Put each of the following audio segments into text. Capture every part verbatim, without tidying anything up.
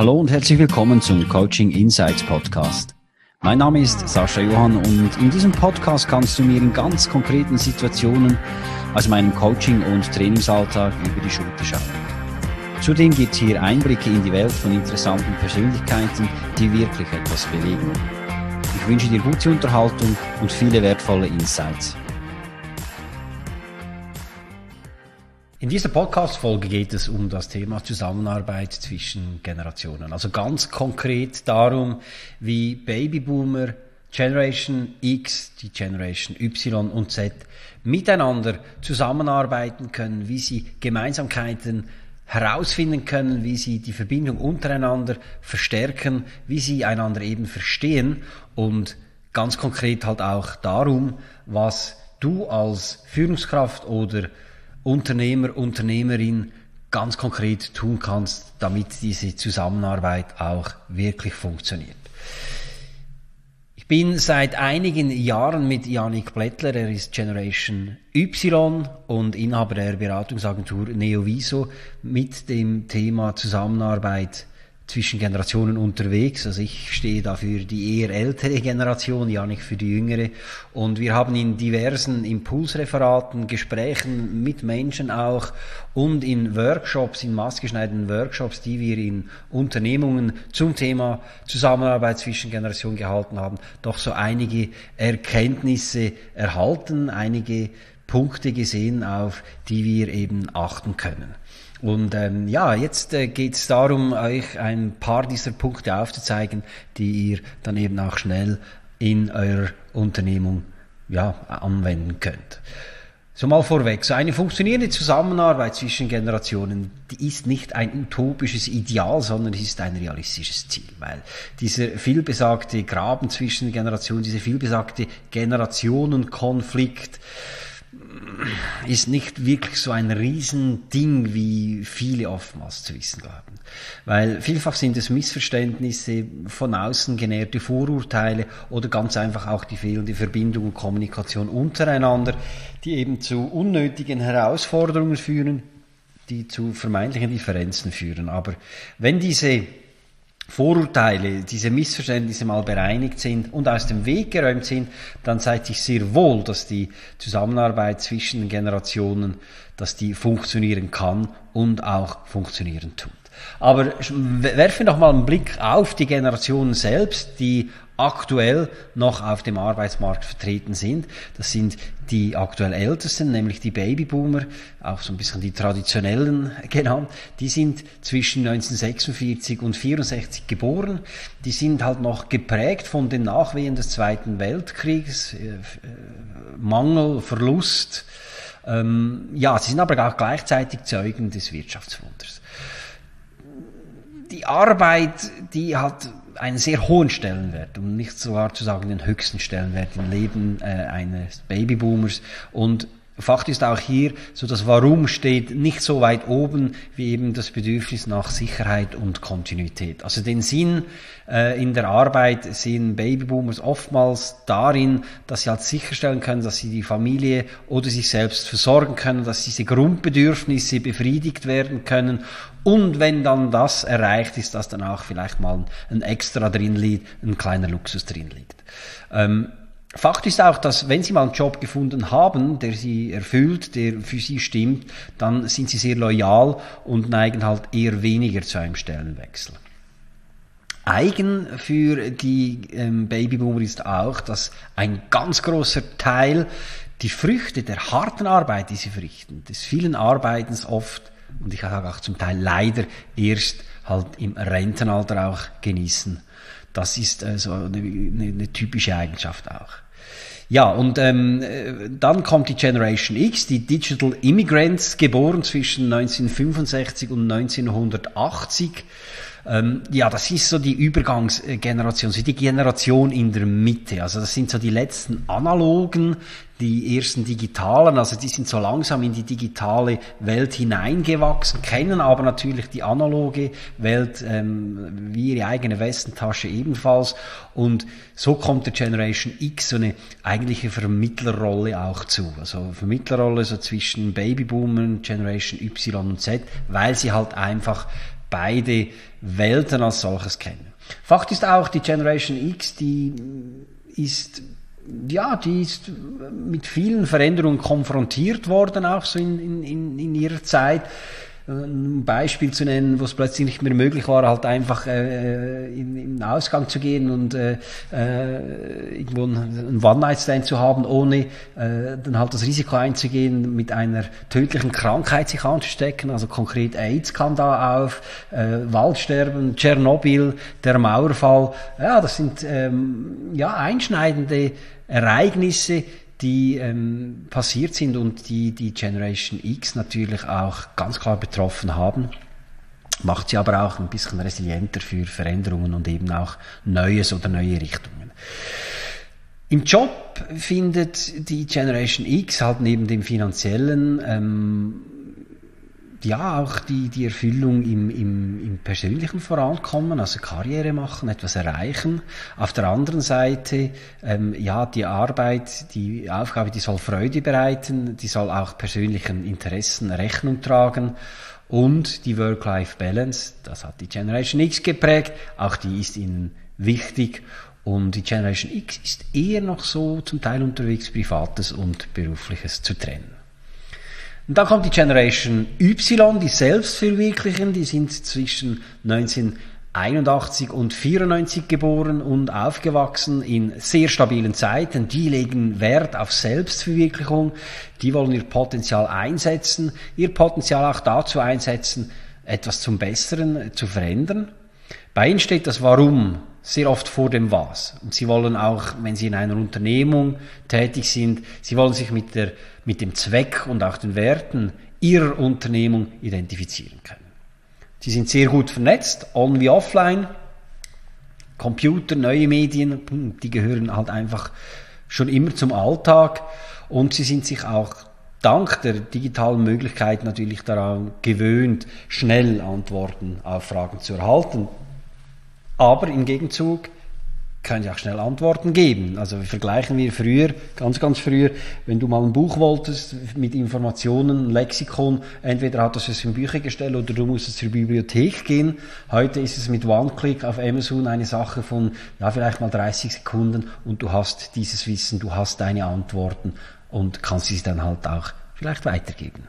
Hallo und herzlich willkommen zum Coaching Insights Podcast. Mein Name ist Sascha Johann und in diesem Podcast kannst du mir in ganz konkreten Situationen aus meinem Coaching- und Trainingsalltag über die Schulter schauen. Zudem gibt es hier Einblicke in die Welt von interessanten Persönlichkeiten, die wirklich etwas bewegen. Ich wünsche dir gute Unterhaltung und viele wertvolle Insights. In dieser Podcast-Folge geht es um das Thema Zusammenarbeit zwischen Generationen. Also ganz konkret darum, wie Babyboomer, Generation X, die Generation Y und Z miteinander zusammenarbeiten können, wie sie Gemeinsamkeiten herausfinden können, wie sie die Verbindung untereinander verstärken, wie sie einander eben verstehen und ganz konkret halt auch darum, was du als Führungskraft oder Unternehmer, Unternehmerin ganz konkret tun kannst, damit diese Zusammenarbeit auch wirklich funktioniert. Ich bin seit einigen Jahren mit Yannick Blättler, er ist Generation Y und Inhaber der Beratungsagentur Neoviso, mit dem Thema Zusammenarbeit zwischen Generationen unterwegs. Also ich stehe da für die eher ältere Generation, Yannick für die jüngere. Und wir haben in diversen Impulsreferaten, Gesprächen mit Menschen auch und in Workshops, in maßgeschneiderten Workshops, die wir in Unternehmungen zum Thema Zusammenarbeit zwischen Generationen gehalten haben, doch so einige Erkenntnisse erhalten, einige Punkte gesehen, auf die wir eben achten können. Und ähm, ja, jetzt äh, geht es darum, euch ein paar dieser Punkte aufzuzeigen, die ihr dann eben auch schnell in eurer Unternehmung ja, anwenden könnt. So mal vorweg, so eine funktionierende Zusammenarbeit zwischen Generationen, die ist nicht ein utopisches Ideal, sondern es ist ein realistisches Ziel, weil dieser vielbesagte Graben zwischen Generationen, dieser vielbesagte Generationenkonflikt ist nicht wirklich so ein Riesending, wie viele oftmals zu wissen glauben. Weil vielfach sind es Missverständnisse, von außen genährte Vorurteile oder ganz einfach auch die fehlende Verbindung und Kommunikation untereinander, die eben zu unnötigen Herausforderungen führen, die zu vermeintlichen Differenzen führen. Aber wenn diese Vorurteile, diese Missverständnisse mal bereinigt sind und aus dem Weg geräumt sind, dann zeigt sich sehr wohl, dass die Zusammenarbeit zwischen den Generationen, dass die funktionieren kann und auch funktionieren tut. Aber werfen wir doch mal einen Blick auf die Generationen selbst, die aktuell noch auf dem Arbeitsmarkt vertreten sind. Das sind die aktuell Ältesten, nämlich die Babyboomer, auch so ein bisschen die Traditionellen genannt. Die sind zwischen neunzehnhundertsechsundvierzig und vierundsechzig geboren. Die sind halt noch geprägt von den Nachwehen des Zweiten Weltkriegs, äh, Mangel, Verlust. Ähm, ja, sie sind aber auch gleichzeitig Zeugen des Wirtschaftswunders. Die Arbeit, die hat einen sehr hohen Stellenwert, um nicht sogar zu sagen den höchsten Stellenwert im Leben äh, eines Babyboomers. Und Fakt ist auch hier, so das Warum steht nicht so weit oben wie eben das Bedürfnis nach Sicherheit und Kontinuität. Also den Sinn äh, in der Arbeit sehen Babyboomers oftmals darin, dass sie halt sicherstellen können, dass sie die Familie oder sich selbst versorgen können, dass diese Grundbedürfnisse befriedigt werden können. Und wenn dann das erreicht ist, dass dann auch vielleicht mal ein Extra drin liegt, ein kleiner Luxus drin liegt. Ähm, Fakt ist auch, dass wenn Sie mal einen Job gefunden haben, der Sie erfüllt, der für Sie stimmt, dann sind Sie sehr loyal und neigen halt eher weniger zu einem Stellenwechsel. Eigen für die ähm, Babyboomer ist auch, dass ein ganz großer Teil die Früchte der harten Arbeit, die sie verrichten, des vielen Arbeitens oft, und ich sage auch zum Teil leider, erst halt im Rentenalter auch genießen. Das ist äh, so eine, eine, eine typische Eigenschaft auch. Ja, und ähm, dann kommt die Generation X, die Digital Immigrants, geboren zwischen neunzehnhundertfünfundsechzig und neunzehnhundertachtzig. Ähm, ja, das ist so die Übergangsgeneration, so die Generation in der Mitte. Also das sind so die letzten analogen, die ersten digitalen, also die sind so langsam in die digitale Welt hineingewachsen, kennen aber natürlich die analoge Welt ähm, wie ihre eigene Westentasche ebenfalls. Und so kommt der Generation X so eine eigentliche Vermittlerrolle auch zu. Also Vermittlerrolle so zwischen Babyboomern, Generation Y und Z, weil sie halt einfach beide Welten als solches kennen. Fakt ist auch, die Generation X, die ist, ja, die ist mit vielen Veränderungen konfrontiert worden, auch so in, in, in ihrer Zeit. Ein Beispiel zu nennen, wo es plötzlich nicht mehr möglich war, halt einfach äh, in, in den Ausgang zu gehen und äh, äh, irgendwo einen One-Night-Stand zu haben, ohne äh, dann halt das Risiko einzugehen, mit einer tödlichen Krankheit sich anzustecken. Also konkret AIDS kam da auf, äh, Waldsterben, Tschernobyl, der Mauerfall. Ja, das sind ähm, ja einschneidende Ereignisse, die ähm, passiert sind und die die Generation X natürlich auch ganz klar betroffen haben, macht sie aber auch ein bisschen resilienter für Veränderungen und eben auch Neues oder neue Richtungen. Im Job findet die Generation X halt neben dem finanziellen ähm, ja auch die, die Erfüllung im, im, im persönlichen Vorankommen, also Karriere machen, etwas erreichen. Auf der anderen Seite, ähm, ja, die Arbeit, die Aufgabe, die soll Freude bereiten, die soll auch persönlichen Interessen Rechnung tragen. Und die Work-Life-Balance, das hat die Generation X geprägt, auch die ist ihnen wichtig. Und die Generation X ist eher noch so zum Teil unterwegs, Privates und Berufliches zu trennen. Und dann kommt die Generation Y, die Selbstverwirklichen, die sind zwischen neunzehnhunderteinundachtzig und vierundneunzig geboren und aufgewachsen in sehr stabilen Zeiten. Die legen Wert auf Selbstverwirklichung, die wollen ihr Potenzial einsetzen, ihr Potenzial auch dazu einsetzen, etwas zum Besseren zu verändern. Bei ihnen steht das Warum sehr oft vor dem Was. Und sie wollen auch, wenn sie in einer Unternehmung tätig sind, sie wollen sich mit der, mit dem Zweck und auch den Werten ihrer Unternehmung identifizieren können. Sie sind sehr gut vernetzt, on wie offline. Computer, neue Medien, die gehören halt einfach schon immer zum Alltag. Und sie sind sich auch dank der digitalen Möglichkeit natürlich daran gewöhnt, schnell Antworten auf Fragen zu erhalten. Aber im Gegenzug können sie auch schnell Antworten geben. Also vergleichen wir früher, ganz, ganz früher, wenn du mal ein Buch wolltest mit Informationen, ein Lexikon, entweder hattest du es im Büchergestell oder du musstest zur Bibliothek gehen. Heute ist es mit One-Click auf Amazon eine Sache von, ja, vielleicht mal dreißig Sekunden und du hast dieses Wissen, du hast deine Antworten und kannst sie dann halt auch vielleicht weitergeben.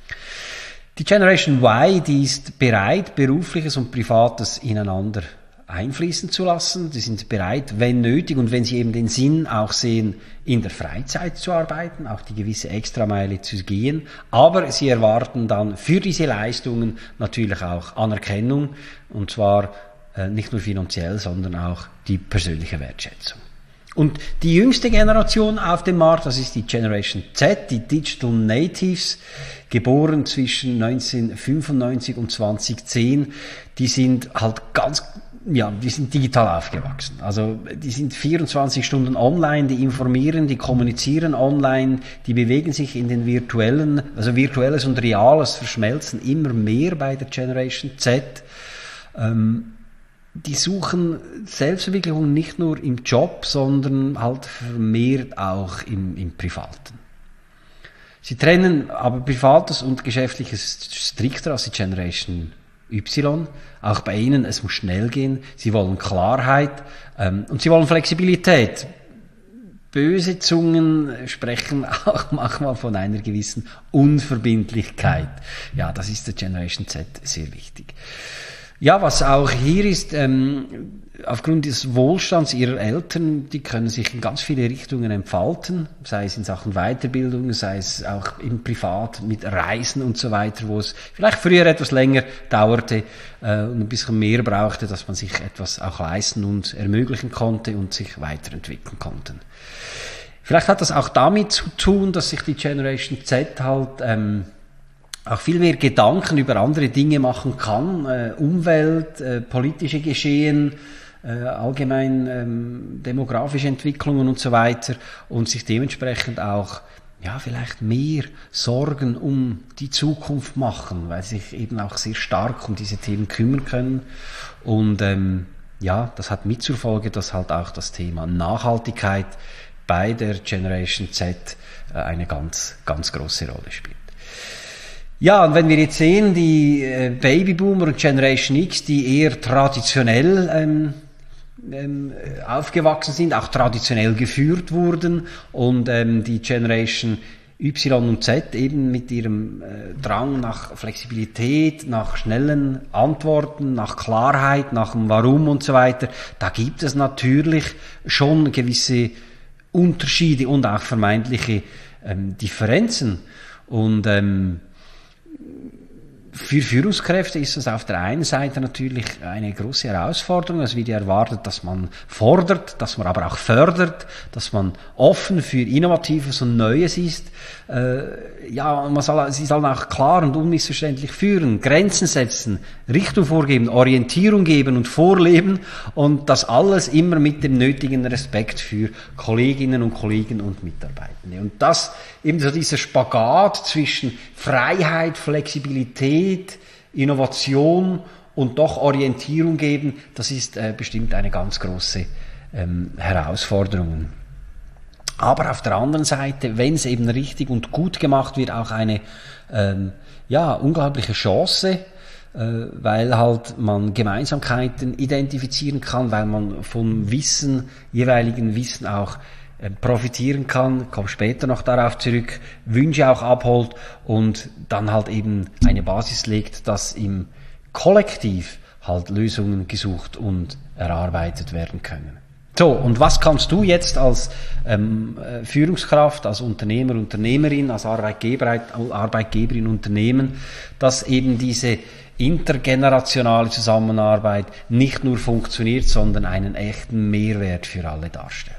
Die Generation Y, die ist bereit, Berufliches und Privates ineinander einfließen zu lassen. Sie sind bereit, wenn nötig und wenn sie eben den Sinn auch sehen, in der Freizeit zu arbeiten, auch die gewisse Extrameile zu gehen. Aber sie erwarten dann für diese Leistungen natürlich auch Anerkennung, und zwar äh, nicht nur finanziell, sondern auch die persönliche Wertschätzung. Und die jüngste Generation auf dem Markt, das ist die Generation Z, die Digital Natives, geboren zwischen neunzehnhundertfünfundneunzig und zweitausendzehn, die sind halt ganz Ja, die sind digital aufgewachsen. Also die sind vierundzwanzig Stunden online, die informieren, die kommunizieren online, die bewegen sich in den virtuellen, also virtuelles und reales verschmelzen immer mehr bei der Generation Z. Ähm, die suchen Selbstverwirklichung nicht nur im Job, sondern halt vermehrt auch im, im Privaten. Sie trennen aber Privates und Geschäftliches strikter als die Generation Y. Auch bei ihnen, es muss schnell gehen. Sie wollen Klarheit ähm, und sie wollen Flexibilität. Böse Zungen sprechen auch manchmal von einer gewissen Unverbindlichkeit. Ja, das ist der Generation Z sehr wichtig. Ja, was auch hier ist, ähm, aufgrund des Wohlstands ihrer Eltern, die können sich in ganz viele Richtungen entfalten, sei es in Sachen Weiterbildung, sei es auch im Privat mit Reisen und so weiter, wo es vielleicht früher etwas länger dauerte äh, und ein bisschen mehr brauchte, dass man sich etwas auch leisten und ermöglichen konnte und sich weiterentwickeln konnte. Vielleicht hat das auch damit zu tun, dass sich die Generation Z halt ähm, auch viel mehr Gedanken über andere Dinge machen kann, äh, Umwelt, äh, politische Geschehen, äh, allgemein ähm, demografische Entwicklungen und so weiter und sich dementsprechend auch ja vielleicht mehr Sorgen um die Zukunft machen, weil sie sich eben auch sehr stark um diese Themen kümmern können. Und ähm, ja, das hat mit zur Folge, dass halt auch das Thema Nachhaltigkeit bei der Generation Z äh, eine ganz, ganz große Rolle spielt. Ja, und wenn wir jetzt sehen, die äh, Babyboomer und Generation X, die eher traditionell ähm, ähm, aufgewachsen sind, auch traditionell geführt wurden, und ähm, die Generation Y und Z eben mit ihrem äh, Drang nach Flexibilität, nach schnellen Antworten, nach Klarheit, nach dem Warum und so weiter, da gibt es natürlich schon gewisse Unterschiede und auch vermeintliche ähm, Differenzen. Und ähm, für Führungskräfte ist es auf der einen Seite natürlich eine große Herausforderung. Es wird ja erwartet, dass man fordert, dass man aber auch fördert, dass man offen für Innovatives und Neues ist. Äh, ja, man soll, sie sollen auch klar und unmissverständlich führen, Grenzen setzen, Richtung vorgeben, Orientierung geben und vorleben, und das alles immer mit dem nötigen Respekt für Kolleginnen und Kollegen und Mitarbeitende. Und das eben so dieser Spagat zwischen Freiheit, Flexibilität, Innovation und doch Orientierung geben, das ist äh, bestimmt eine ganz große ähm, Herausforderung. Aber auf der anderen Seite, wenn es eben richtig und gut gemacht wird, auch eine ähm, ja, unglaubliche Chance, äh, weil halt man Gemeinsamkeiten identifizieren kann, weil man vom Wissen, jeweiligen Wissen auch äh, profitieren kann, komme später noch darauf zurück, Wünsche auch abholt und dann halt eben eine Basis legt, dass im Kollektiv halt Lösungen gesucht und erarbeitet werden können. So, und was kannst du jetzt als ähm, Führungskraft, als Unternehmer, Unternehmerin, als Arbeitgeber, Arbeitgeberin unternehmen, dass eben diese intergenerationale Zusammenarbeit nicht nur funktioniert, sondern einen echten Mehrwert für alle darstellt?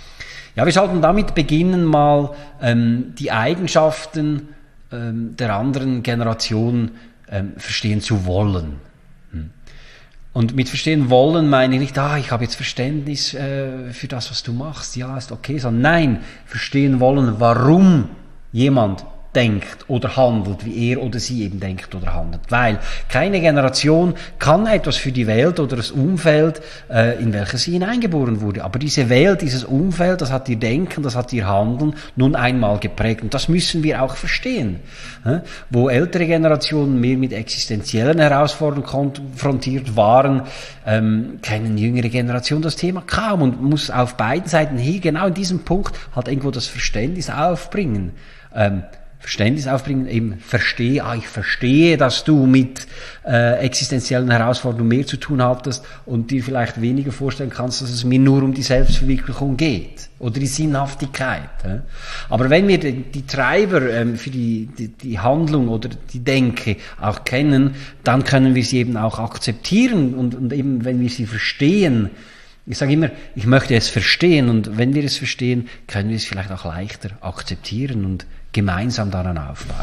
Ja, wir sollten damit beginnen, mal ähm, die Eigenschaften ähm, der anderen Generation ähm, verstehen zu wollen. Hm. Und mit verstehen wollen meine ich nicht, ah, ich habe jetzt Verständnis äh, für das, was du machst, ja, ist okay, sondern nein, verstehen wollen, warum jemand denkt oder handelt, wie er oder sie eben denkt oder handelt. Weil keine Generation kann etwas für die Welt oder das Umfeld, äh, in welches sie hineingeboren wurde. Aber diese Welt, dieses Umfeld, das hat ihr Denken, das hat ihr Handeln nun einmal geprägt. Und das müssen wir auch verstehen. Äh? Wo ältere Generationen mehr mit existenziellen Herausforderungen konfrontiert waren, ähm, kennen jüngere Generationen das Thema kaum und muss auf beiden Seiten hier genau in diesem Punkt halt irgendwo das Verständnis aufbringen. Ähm, Verständnis aufbringen, eben verstehe, ah, ich verstehe, dass du mit äh, existenziellen Herausforderungen mehr zu tun hattest und dir vielleicht weniger vorstellen kannst, dass es mir nur um die Selbstverwirklichung geht oder die Sinnhaftigkeit. Äh. Aber wenn wir die, die Treiber ähm, für die, die, die Handlung oder die Denke auch kennen, dann können wir sie eben auch akzeptieren und, und eben, wenn wir sie verstehen, ich sage immer, ich möchte es verstehen, und wenn wir es verstehen, können wir es vielleicht auch leichter akzeptieren und gemeinsam daran aufbauen.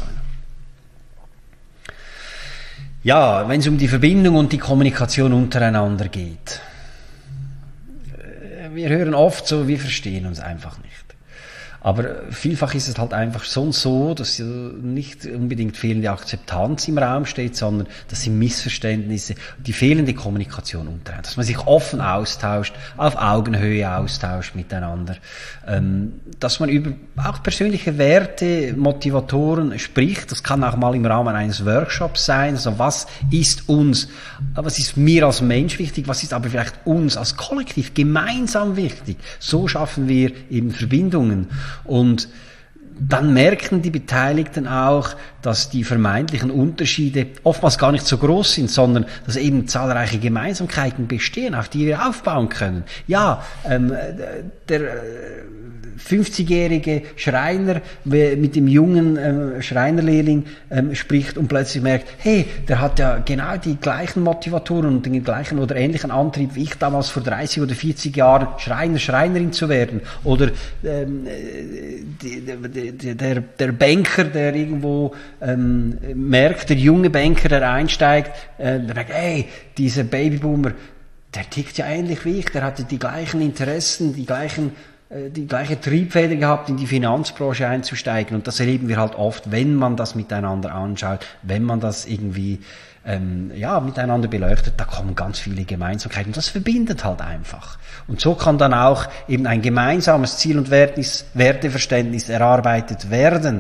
Ja, wenn es um die Verbindung und die Kommunikation untereinander geht. Wir hören oft so, wir verstehen uns einfach nicht. Aber vielfach ist es halt einfach schon so, dass nicht unbedingt fehlende Akzeptanz im Raum steht, sondern das sind Missverständnisse, die fehlende Kommunikation untereinander. Dass man sich offen austauscht, auf Augenhöhe austauscht miteinander. Ähm, dass man über auch persönliche Werte, Motivatoren spricht. Das kann auch mal im Rahmen eines Workshops sein. Also was ist uns, was ist mir als Mensch wichtig, was ist aber vielleicht uns als Kollektiv gemeinsam wichtig. So schaffen wir eben Verbindungen. Und dann merken die Beteiligten auch, dass die vermeintlichen Unterschiede oftmals gar nicht so groß sind, sondern dass eben zahlreiche Gemeinsamkeiten bestehen, auf die wir aufbauen können. Ja, ähm, der fünfzigjährige Schreiner mit dem jungen ähm, Schreinerlehrling ähm, spricht und plötzlich merkt, hey, der hat ja genau die gleichen Motivatoren und den gleichen oder ähnlichen Antrieb wie ich damals vor dreißig oder vierzig Jahren, Schreiner, Schreinerin zu werden. Oder ähm, die, die, der, der Banker, der irgendwo ähm, merkt, der junge Banker, der einsteigt, äh, der merkt, hey, dieser Babyboomer, der tickt ja ähnlich wie ich, der hatte die gleichen Interessen, die gleichen die gleiche Triebfeder gehabt, in die Finanzbranche einzusteigen. Und das erleben wir halt oft, wenn man das miteinander anschaut, wenn man das irgendwie ähm, ja miteinander beleuchtet, da kommen ganz viele Gemeinsamkeiten. Und das verbindet halt einfach. Und so kann dann auch eben ein gemeinsames Ziel- und Werteverständnis erarbeitet werden.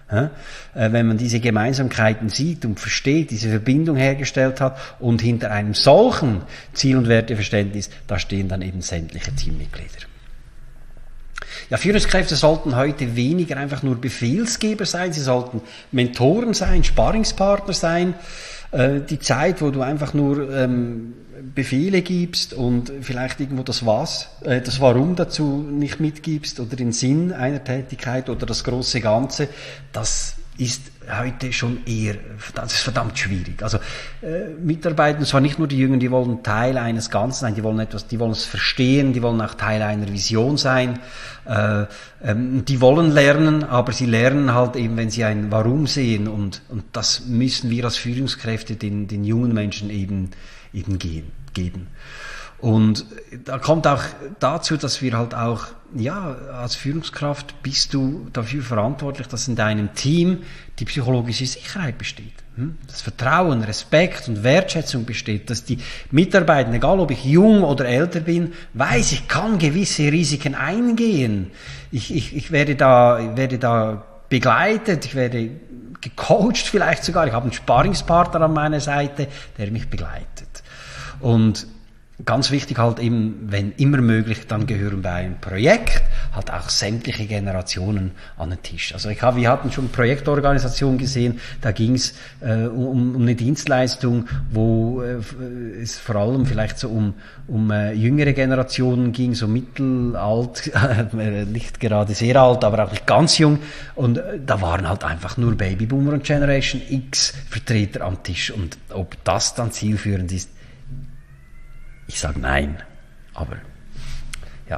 Wenn man diese Gemeinsamkeiten sieht und versteht, diese Verbindung hergestellt hat und hinter einem solchen Ziel- und Werteverständnis, da stehen dann eben sämtliche Teammitglieder. Ja, Führungskräfte sollten heute weniger einfach nur Befehlsgeber sein, sie sollten Mentoren sein, Sparringspartner sein. Die Zeit, wo du einfach nur ähm, Befehle gibst und vielleicht irgendwo das Was, äh, das Warum dazu nicht mitgibst oder den Sinn einer Tätigkeit oder das große Ganze, das ist heute schon eher, das ist verdammt schwierig. Also äh, Mitarbeiter, zwar nicht nur die Jüngeren, die wollen Teil eines Ganzen sein, die wollen etwas, die wollen es verstehen, die wollen auch Teil einer Vision sein, äh, ähm, die wollen lernen, aber sie lernen halt eben, wenn sie ein Warum sehen und und das müssen wir als Führungskräfte den den jungen Menschen eben eben gehen, geben. Und da kommt auch dazu, dass wir halt auch, ja, als Führungskraft bist du dafür verantwortlich, dass in deinem Team die psychologische Sicherheit besteht. Das Vertrauen, Respekt und Wertschätzung besteht, dass die Mitarbeiter, egal ob ich jung oder älter bin, weiß, ich kann gewisse Risiken eingehen. Ich, ich, ich werde da, werde da begleitet, ich werde gecoacht vielleicht sogar, ich habe einen Sparringspartner an meiner Seite, der mich begleitet. Und ganz wichtig halt eben, wenn immer möglich, dann gehören bei einem Projekt halt auch sämtliche Generationen an den Tisch. Also ich habe, wir hatten schon Projektorganisation gesehen, da ging es äh, um, um eine Dienstleistung, wo äh, es vor allem vielleicht so um, um äh, jüngere Generationen ging, so mittelalt, äh, nicht gerade sehr alt, aber auch nicht ganz jung. Und äh, da waren halt einfach nur Babyboomer und Generation X Vertreter am Tisch. Und ob das dann zielführend ist, ich sage nein, aber ja.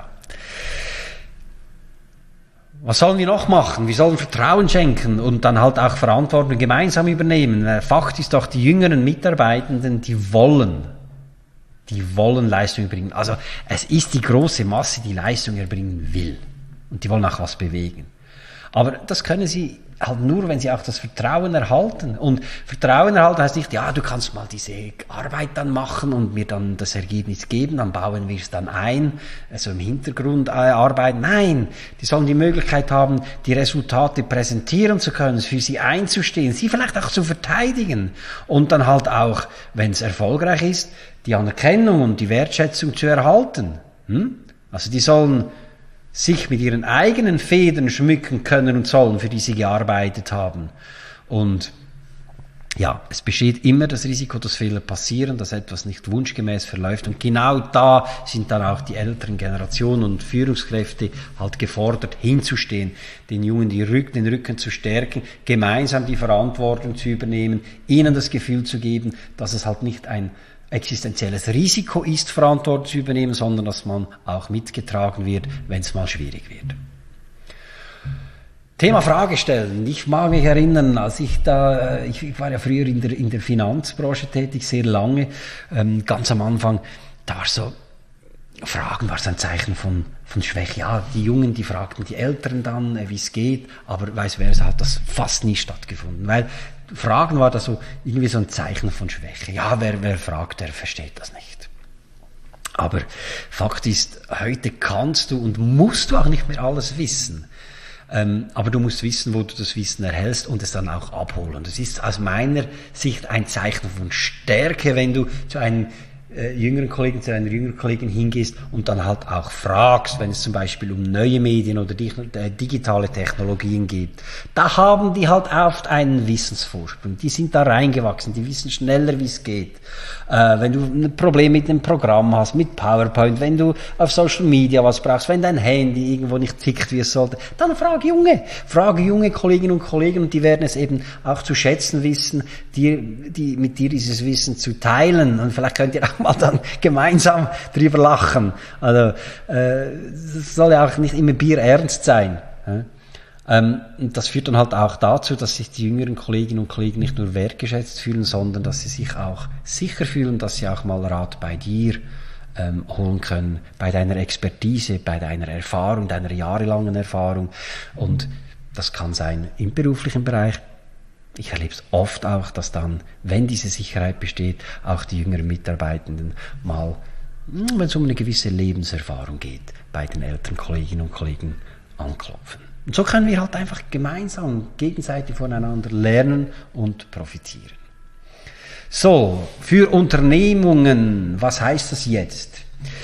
Was sollen wir noch machen? Wir sollen Vertrauen schenken und dann halt auch Verantwortung gemeinsam übernehmen. Fakt ist doch, die jüngeren Mitarbeitenden, die wollen, die wollen Leistung erbringen. Also es ist die große Masse, die Leistung erbringen will. Und die wollen auch was bewegen. Aber das können sie halt nur, wenn sie auch das Vertrauen erhalten. Und Vertrauen erhalten heißt nicht, ja, du kannst mal diese Arbeit dann machen und mir dann das Ergebnis geben, dann bauen wir es dann ein, also im Hintergrund äh, arbeiten. Nein, die sollen die Möglichkeit haben, die Resultate präsentieren zu können, für sie einzustehen, sie vielleicht auch zu verteidigen und dann halt auch, wenn es erfolgreich ist, die Anerkennung und die Wertschätzung zu erhalten. Hm? Also die sollen sich mit ihren eigenen Federn schmücken können und sollen, für die sie gearbeitet haben. Und ja, es besteht immer das Risiko, dass Fehler passieren, dass etwas nicht wunschgemäß verläuft. Und genau da sind dann auch die älteren Generationen und Führungskräfte halt gefordert, hinzustehen, den Jungen die Rück, den Rücken zu stärken, gemeinsam die Verantwortung zu übernehmen, ihnen das Gefühl zu geben, dass es halt nicht ein existenzielles Risiko ist, Verantwortung zu übernehmen, sondern dass man auch mitgetragen wird, wenn es mal schwierig wird. Thema Frage stellen. Ich mag mich erinnern, als ich da, ich, ich war ja früher in der, in der Finanzbranche tätig, sehr lange, ähm, ganz am Anfang, da war so, Fragen war so ein Zeichen von, von Schwäche. Ja, die Jungen, die fragten die Älteren dann, äh, wie es geht, aber vice versa hat das fast nie stattgefunden, weil Fragen war da so irgendwie so ein Zeichen von Schwäche. Ja, wer, wer fragt, der versteht das nicht. Aber Fakt ist, heute kannst du und musst du auch nicht mehr alles wissen. Ähm, aber du musst wissen, wo du das Wissen erhältst und es dann auch abholen. Das ist aus meiner Sicht ein Zeichen von Stärke, wenn du zu einem äh, jüngeren Kollegen, zu einer jüngeren Kollegin hingehst und dann halt auch fragst, wenn es zum Beispiel um neue Medien oder die, äh, digitale Technologien geht. Da haben die halt oft einen Wissensvorsprung. Die sind da reingewachsen, die wissen schneller, wie es geht. Äh, wenn du ein Problem mit einem Programm hast, mit PowerPoint, wenn du auf Social Media was brauchst, wenn dein Handy irgendwo nicht tickt, wie es sollte, dann frag junge, frage junge Kolleginnen und Kollegen und die werden es eben auch zu schätzen wissen, die, die mit dir dieses Wissen zu teilen und vielleicht könnt ihr auch mal dann gemeinsam drüber lachen. Also äh, das soll ja auch nicht immer bierernst sein. Ja? Ähm, und das führt dann halt auch dazu, dass sich die jüngeren Kolleginnen und Kollegen nicht nur wertgeschätzt fühlen, sondern dass sie sich auch sicher fühlen, dass sie auch mal Rat bei dir ähm, holen können, bei deiner Expertise, bei deiner Erfahrung, deiner jahrelangen Erfahrung. Und das kann sein im beruflichen Bereich. Ich erlebe es oft auch, dass dann, wenn diese Sicherheit besteht, auch die jüngeren Mitarbeitenden mal, wenn es um eine gewisse Lebenserfahrung geht, bei den älteren Kolleginnen und Kollegen anklopfen. Und so können wir halt einfach gemeinsam, gegenseitig voneinander lernen und profitieren. So, für Unternehmungen, was heißt das jetzt?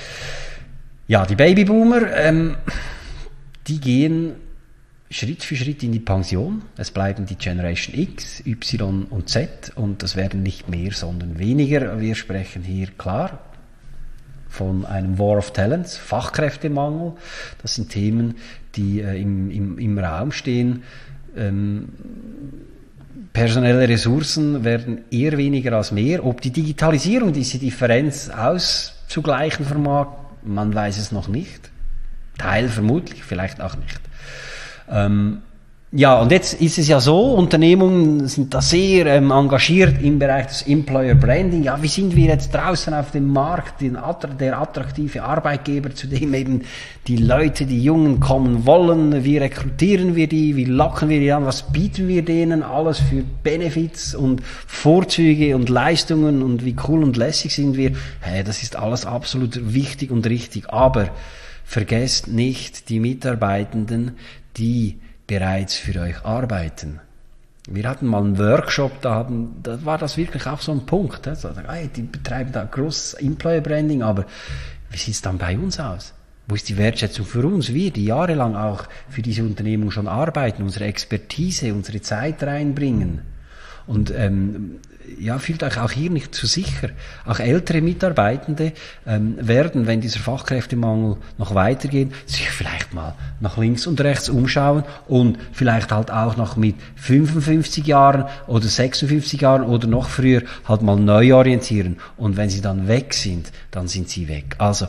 Ja, die Babyboomer, ähm, die gehen Schritt für Schritt in die Pension. Es bleiben die Generation X, Y und Z und das werden nicht mehr, sondern weniger. Wir sprechen hier klar von einem War of Talents, Fachkräftemangel. Das sind Themen, die äh, im, im, im Raum stehen. Ähm, personelle Ressourcen werden eher weniger als mehr. Ob die Digitalisierung diese Differenz auszugleichen vermag, man weiß es noch nicht. Teil vermutlich, vielleicht auch nicht. Ähm, ja, und jetzt ist es ja so, Unternehmungen sind da sehr ähm, engagiert im Bereich des Employer Branding. Ja, wie sind wir jetzt draußen auf dem Markt, den, der attraktive Arbeitgeber, zu dem eben die Leute, die Jungen kommen wollen? Wie rekrutieren wir die? Wie locken wir die an? Was bieten wir denen alles für Benefits und Vorzüge und Leistungen und wie cool und lässig sind wir? Hey, das ist alles absolut wichtig und richtig. Aber vergesst nicht die Mitarbeitenden, die bereits für euch arbeiten. Wir hatten mal einen Workshop, da, haben, da war das wirklich auch so ein Punkt. Also, hey, die betreiben da großes Employer Branding, aber wie sieht es dann bei uns aus? Wo ist die Wertschätzung für uns? Wir, die jahrelang auch für diese Unternehmung schon arbeiten, unsere Expertise, unsere Zeit reinbringen. Und ähm, ja, fühlt euch auch hier nicht zu sicher. Auch ältere Mitarbeitende ähm, werden, wenn dieser Fachkräftemangel noch weitergeht, sich vielleicht mal nach links und rechts umschauen und vielleicht halt auch noch mit fünfundfünfzig Jahren oder sechsundfünfzig Jahren oder noch früher halt mal neu orientieren. Und wenn sie dann weg sind, dann sind sie weg. Also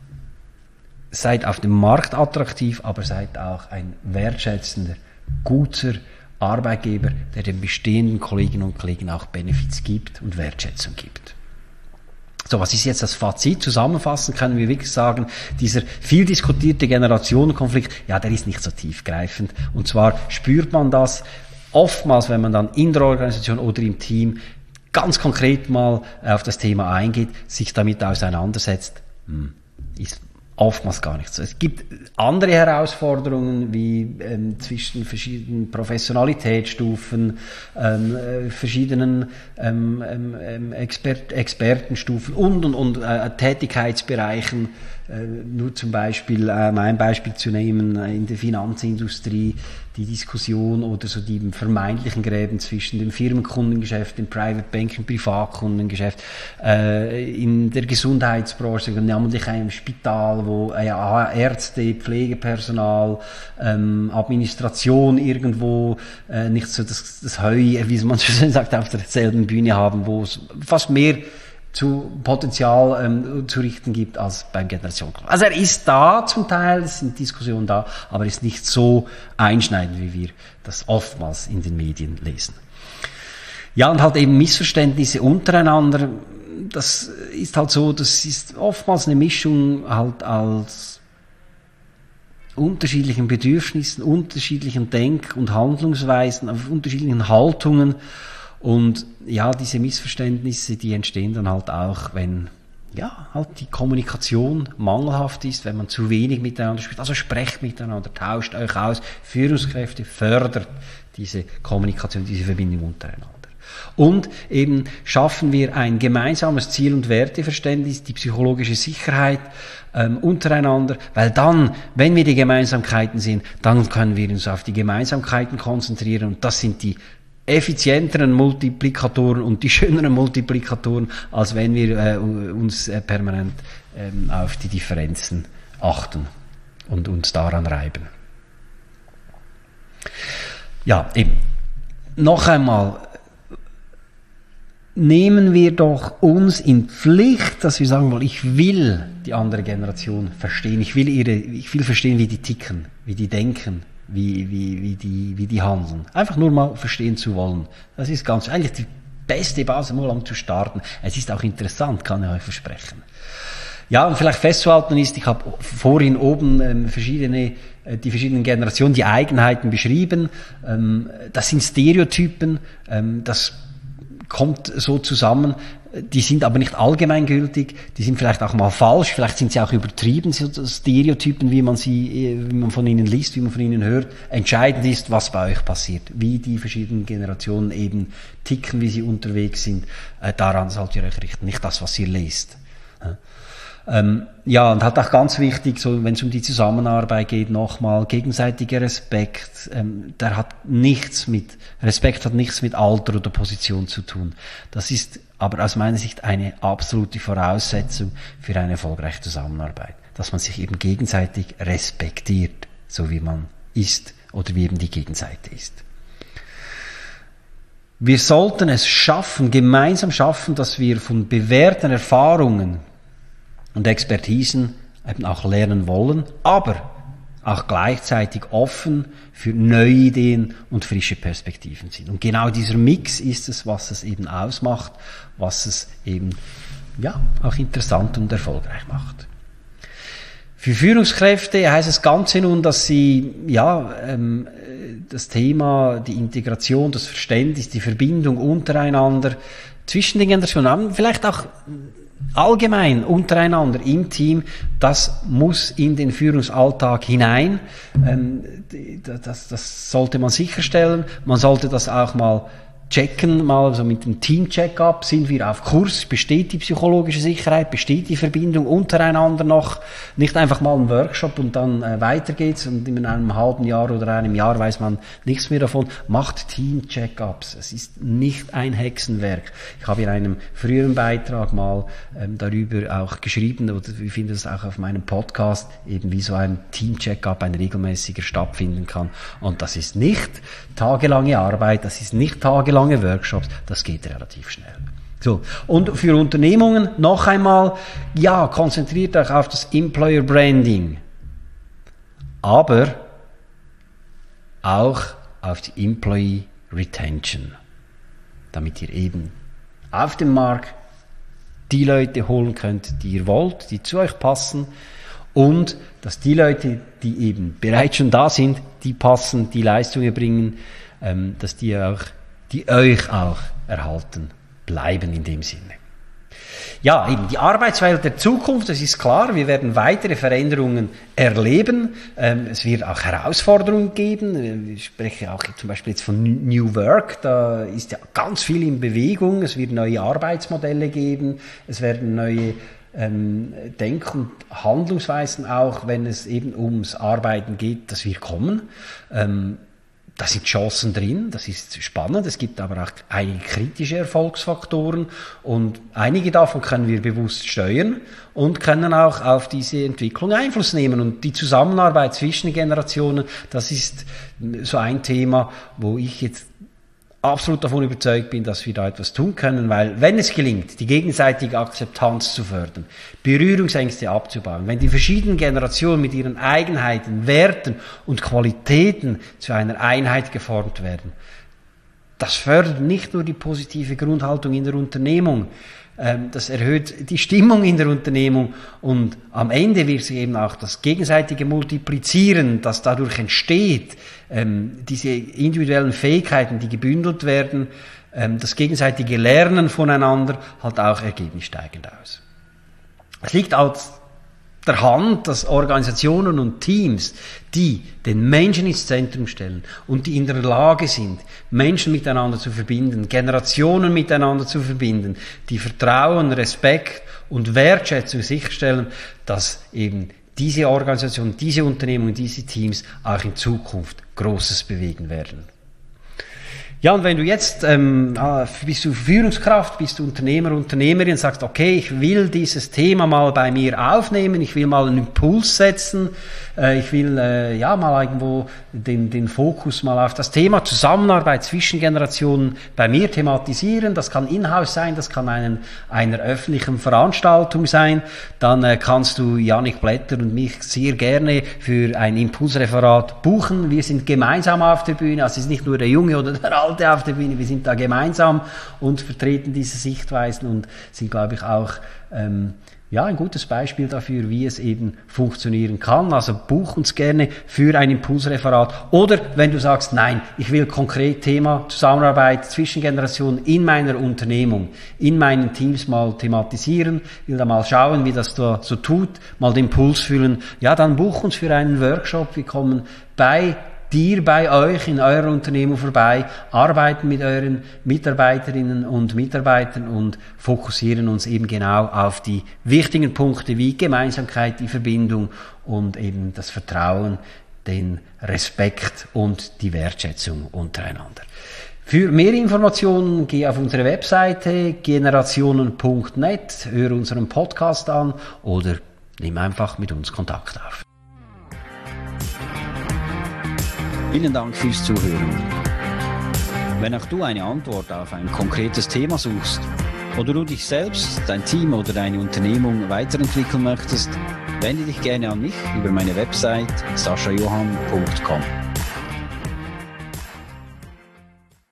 seid auf dem Markt attraktiv, aber seid auch ein wertschätzender, guter Arbeitgeber, der den bestehenden Kolleginnen und Kollegen auch Benefits gibt und Wertschätzung gibt. So, was ist jetzt das Fazit? Zusammenfassend können wir wirklich sagen, dieser viel diskutierte Generationenkonflikt, ja, der ist nicht so tiefgreifend. Und zwar spürt man das oftmals, wenn man dann in der Organisation oder im Team ganz konkret mal auf das Thema eingeht, sich damit auseinandersetzt, hm, ist oftmals gar nicht so. Es gibt andere Herausforderungen wie ähm, zwischen verschiedenen Professionalitätsstufen, ähm, äh, verschiedenen ähm, ähm, Expert, Expertenstufen und und und äh, Tätigkeitsbereichen. Äh, nur zum Beispiel, äh, um ein Beispiel zu nehmen, äh, in der Finanzindustrie die Diskussion oder so die vermeintlichen Gräben zwischen dem Firmenkundengeschäft, dem Private Banking, Privatkundengeschäft, äh, in der Gesundheitsbranche, namentlich einem Spital, wo äh, ja, Ärzte, Pflegepersonal, ähm, Administration irgendwo äh, nicht so das, das Heu, wie man so schön sagt, auf derselben Bühne haben, wo es fast mehr zu Potenzial ähm, zu richten gibt als beim Generationenkonflikt. Also er ist da zum Teil, es sind Diskussionen da, aber ist nicht so einschneidend, wie wir das oftmals in den Medien lesen. Ja, und halt eben Missverständnisse untereinander, das ist halt so, das ist oftmals eine Mischung halt aus unterschiedlichen Bedürfnissen, unterschiedlichen Denk- und Handlungsweisen, auf unterschiedlichen Haltungen. Und ja, diese Missverständnisse, die entstehen dann halt auch, wenn ja halt die Kommunikation mangelhaft ist, wenn man zu wenig miteinander spricht. Also sprecht miteinander, tauscht euch aus. Führungskräfte fördert diese Kommunikation, diese Verbindung untereinander. Und eben schaffen wir ein gemeinsames Ziel- und Werteverständnis, die psychologische Sicherheit ähm, untereinander, weil dann, wenn wir die Gemeinsamkeiten sehen, dann können wir uns auf die Gemeinsamkeiten konzentrieren und das sind die effizienteren Multiplikatoren und die schöneren Multiplikatoren, als wenn wir äh, uns äh, permanent ähm, auf die Differenzen achten und uns daran reiben. Ja, eben. Noch einmal, nehmen wir doch uns in Pflicht, dass wir sagen wollen, ich will die andere Generation verstehen, ich will ihre, ich will verstehen, wie die ticken, wie die denken, wie, wie, wie, die, wie die handeln. Einfach nur mal verstehen zu wollen. Das ist ganz, eigentlich die beste Basis, mal um zu starten. Es ist auch interessant, kann ich euch versprechen. Ja, und vielleicht festzuhalten ist, ich habe vorhin oben ähm, verschiedene, äh, die verschiedenen Generationen, die Eigenheiten beschrieben. Ähm, das sind Stereotypen, ähm, das kommt so zusammen. Die sind aber nicht allgemeingültig, die sind vielleicht auch mal falsch, vielleicht sind sie auch übertrieben, so Stereotypen, wie man sie, wie man von ihnen liest, wie man von ihnen hört. Entscheidend ist, was bei euch passiert, wie die verschiedenen Generationen eben ticken, wie sie unterwegs sind. Äh, daran sollt ihr euch richten, nicht das, was ihr lest. Ja. Ähm, ja, und halt auch ganz wichtig, so wenn es um die Zusammenarbeit geht, nochmal gegenseitiger Respekt. Ähm, der hat nichts mit Respekt hat nichts mit Alter oder Position zu tun. Das ist aber aus meiner Sicht eine absolute Voraussetzung für eine erfolgreiche Zusammenarbeit, dass man sich eben gegenseitig respektiert, so wie man ist oder wie eben die Gegenseite ist. Wir sollten es schaffen, gemeinsam schaffen, dass wir von bewährten Erfahrungen und Expertisen eben auch lernen wollen, aber auch gleichzeitig offen für neue Ideen und frische Perspektiven sind. Und genau dieser Mix ist es, was es eben ausmacht, was es eben ja auch interessant und erfolgreich macht. Für Führungskräfte heißt das Ganze nun, dass sie ja ähm, das Thema, die Integration, das Verständnis, die Verbindung untereinander zwischen den Generationen haben, vielleicht auch allgemein untereinander im Team, das muss in den Führungsalltag hinein. Ähm, das, das sollte man sicherstellen. Man sollte das auch mal checken, mal so mit dem Team-Check-up, sind wir auf Kurs, besteht die psychologische Sicherheit, besteht die Verbindung untereinander noch, nicht einfach mal ein Workshop und dann äh, weiter geht's und in einem halben Jahr oder einem Jahr weiß man nichts mehr davon. Macht Team-Check-ups, es ist nicht ein Hexenwerk. Ich habe in einem früheren Beitrag mal ähm, darüber auch geschrieben, oder ich finde es auch auf meinem Podcast, eben wie so ein Team-Check-up, ein regelmäßiger stattfinden kann. Und das ist nicht tagelange Arbeit, das ist nicht tagelange lange Workshops, das geht relativ schnell. So. Und für Unternehmungen noch einmal, ja, konzentriert euch auf das Employer Branding, aber auch auf die Employee Retention, damit ihr eben auf dem Markt die Leute holen könnt, die ihr wollt, die zu euch passen, und dass die Leute, die eben bereits schon da sind, die passen, die Leistungen bringen, ähm, dass die auch die euch auch erhalten bleiben in dem Sinne. Ja, eben die Arbeitswelt der Zukunft, das ist klar, wir werden weitere Veränderungen erleben, ähm, es wird auch Herausforderungen geben, ich spreche auch zum Beispiel jetzt von New Work, da ist ja ganz viel in Bewegung, es wird neue Arbeitsmodelle geben, es werden neue ähm, Denk- und Handlungsweisen auch, wenn es eben ums Arbeiten geht, das wird kommen. Ähm, Da sind Chancen drin, das ist spannend, es gibt aber auch einige kritische Erfolgsfaktoren und einige davon können wir bewusst steuern und können auch auf diese Entwicklung Einfluss nehmen. Und die Zusammenarbeit zwischen Generationen, das ist so ein Thema, wo ich jetzt absolut davon überzeugt bin, dass wir da etwas tun können, weil wenn es gelingt, die gegenseitige Akzeptanz zu fördern, Berührungsängste abzubauen, wenn die verschiedenen Generationen mit ihren Eigenheiten, Werten und Qualitäten zu einer Einheit geformt werden, das fördert nicht nur die positive Grundhaltung in der Unternehmung, das erhöht die Stimmung in der Unternehmung und am Ende wird sich eben auch das gegenseitige Multiplizieren, das dadurch entsteht, diese individuellen Fähigkeiten, die gebündelt werden, das gegenseitige Lernen voneinander, halt auch ergebnissteigend aus. Es liegt aus der Hand, dass Organisationen und Teams, die den Menschen ins Zentrum stellen und die in der Lage sind, Menschen miteinander zu verbinden, Generationen miteinander zu verbinden, die Vertrauen, Respekt und Wertschätzung sicherstellen, dass eben diese Organisationen, diese Unternehmen, diese Teams auch in Zukunft Großes bewegen werden. Ja, und wenn du jetzt, ähm, bist du Führungskraft, bist du Unternehmer, Unternehmerin, sagst, okay, ich will dieses Thema mal bei mir aufnehmen, ich will mal einen Impuls setzen, äh, ich will äh, ja mal irgendwo den, den Fokus mal auf das Thema Zusammenarbeit zwischen Generationen bei mir thematisieren. Das kann in-house sein, das kann einen, einer öffentlichen Veranstaltung sein. Dann äh, kannst du Jannik Blätter und mich sehr gerne für ein Impulsreferat buchen. Wir sind gemeinsam auf der Bühne, also es ist nicht nur der Junge oder der Alte auf der Bühne, wir sind da gemeinsam und vertreten diese Sichtweisen und sind, glaube ich, auch ähm, ja, ein gutes Beispiel dafür, wie es eben funktionieren kann. Also buch uns gerne für ein Impulsreferat. Oder wenn du sagst, nein, ich will konkret Thema Zusammenarbeit zwischen Generationen in meiner Unternehmung, in meinen Teams mal thematisieren, will da mal schauen, wie das da so tut, mal den Puls fühlen, ja, dann buch uns für einen Workshop. Wir kommen bei dir, bei euch in eurer Unternehmung vorbei, arbeiten mit euren Mitarbeiterinnen und Mitarbeitern und fokussieren uns eben genau auf die wichtigen Punkte wie Gemeinsamkeit, die Verbindung und eben das Vertrauen, den Respekt und die Wertschätzung untereinander. Für mehr Informationen geh auf unsere Webseite generationen punkt net, höre unseren Podcast an oder nimm einfach mit uns Kontakt auf. Vielen Dank fürs Zuhören. Wenn auch du eine Antwort auf ein konkretes Thema suchst oder du dich selbst, dein Team oder deine Unternehmung weiterentwickeln möchtest, wende dich gerne an mich über meine Website sascha johann punkt com.